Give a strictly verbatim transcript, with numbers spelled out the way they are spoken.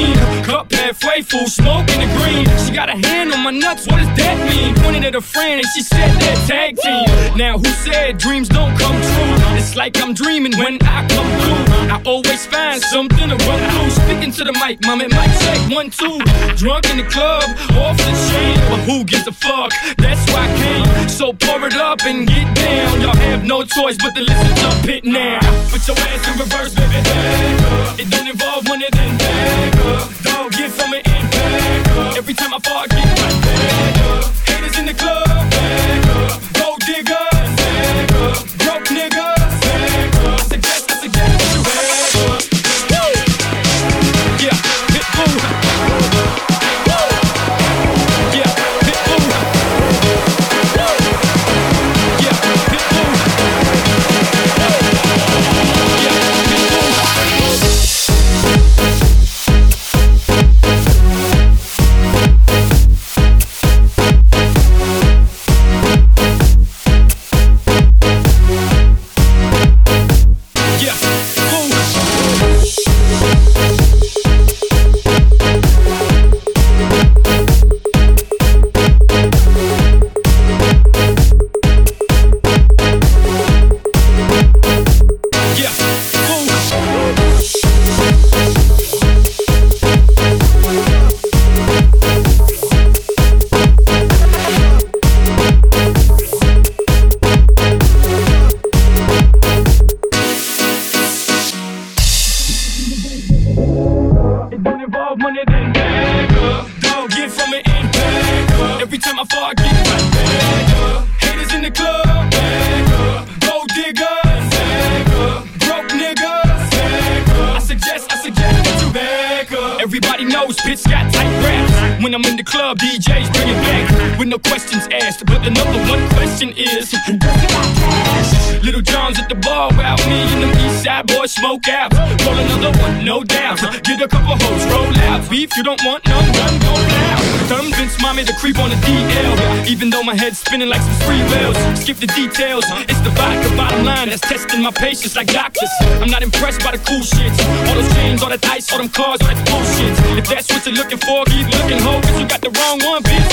lean. Cup halfway full, smoking the green. She got a hand on my nuts, what does that mean? Pointed at a friend and she said that tag team. Now who said dreams don't come true? It's like I'm dreaming when I come through. I always find something to run through. Speaking to the mic, mom, it might check one, two. Drunk in the club, off the chain. But who gives a fuck? That's why I came. So pour it up and get down. Y'all have no choice but to listen to it now. Put your ass in reverse, baby. It don't involve money, then back up. Don't get from it in back up. Every time I fall, I get right back up. Haters in the club, back up. Gold digger, back up. Broke nigga, back up. I suggest, I suggest that you back up. Woo! Yeah, Pitbull. Woo! Yeah, Pitbull. Woo! Yeah, Pitbull. When I'm in the club, D Js bring it back with no questions asked. But the number one question is, does he got cash? Little John's at the bar while me and them East Side boys smoke out. Roll another one, no doubt. Get a couple hoes, roll out. Beef, you don't want none, none, go loud. Convince mommy to creep on the D L. Even though my head's spinning like some free wheels. Skip the details, it's the vodka bottom line that's testing my patience like doctors. I'm not impressed by the cool shit. All those chains, all that ice, all them cars, all that bullshit. If that's what you're looking for, keep looking, ho, cause you got the wrong one, bitch.